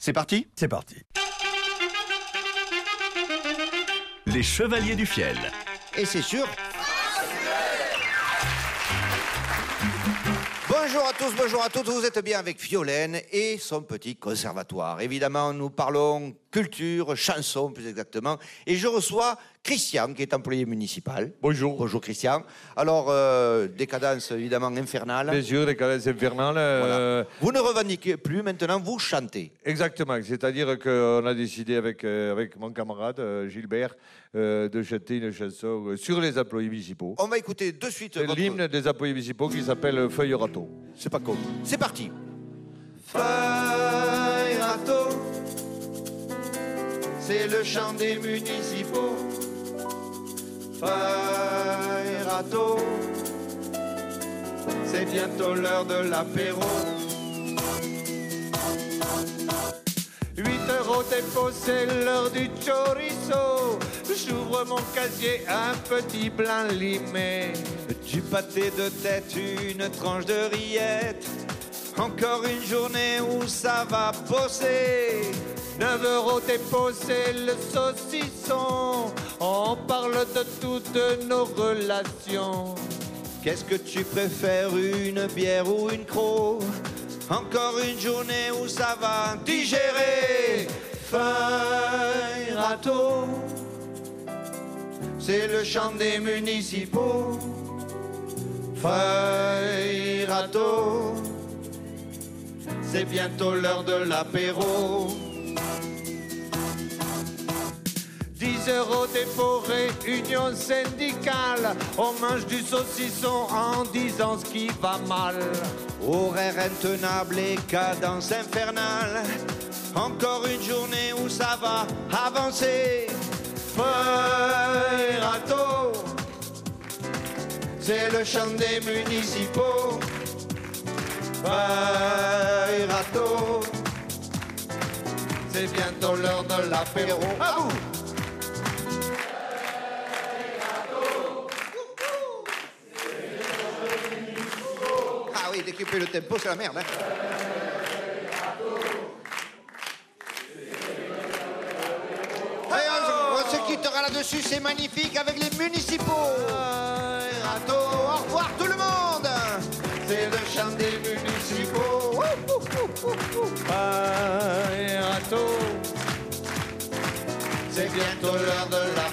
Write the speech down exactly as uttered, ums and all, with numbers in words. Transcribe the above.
C'est parti? C'est parti. Les Chevaliers du Fiel. Et c'est sûr. Bonjour à tous, bonjour à toutes, vous êtes bien avec Violaine et son petit conservatoire. Évidemment, nous parlons culture, chanson plus exactement. Et je reçois Christian, qui est employé municipal. Bonjour. Bonjour Christian. Alors, euh, décadence évidemment infernale. Bien sûr, décadence infernale. Euh... Voilà. Vous ne revendiquez plus, maintenant vous chantez. Exactement, c'est-à-dire qu'on a décidé avec, euh, avec mon camarade euh, Gilbert euh, de chanter une chanson sur les employés municipaux. On va écouter de suite C'est votre... l'hymne des employés municipaux qui s'appelle Feuille râteau. C'est pas con. C'est parti. Feuille râteau, c'est le chant des municipaux. Feuille râteau, c'est bientôt l'heure de l'apéro. huit euros dépôt, c'est l'heure du chorizo. J'ouvre mon casier, un petit blanc limé. Du pâté de tête, une tranche de rillette. Encore une journée où ça va bosser. neuf euros dépôt, c'est le saucisson. On parle de toutes nos relations. Qu'est-ce que tu préfères, une bière ou une croc? Encore une journée où ça va digérer. Feuille râteau, c'est le chant des municipaux. Feuille râteau, c'est bientôt l'heure de l'apéro. dix euros dépôt, réunion syndicale. On mange du saucisson en disant ce qui va mal. Horaire intenable et cadence infernale. Encore une journée où ça va avancer. Feuille râteau, c'est le chant des municipaux. Feuille râteau, c'est bientôt l'heure de l'apéro. À vous! Ah oui, décupler le tempo, c'est la merde, hein. Allez, on, on se quittera là-dessus, c'est magnifique, avec les municipaux. Râteau, au revoir tout le monde. C'est le chant des municipaux. Râteau, c'est bientôt l'heure de la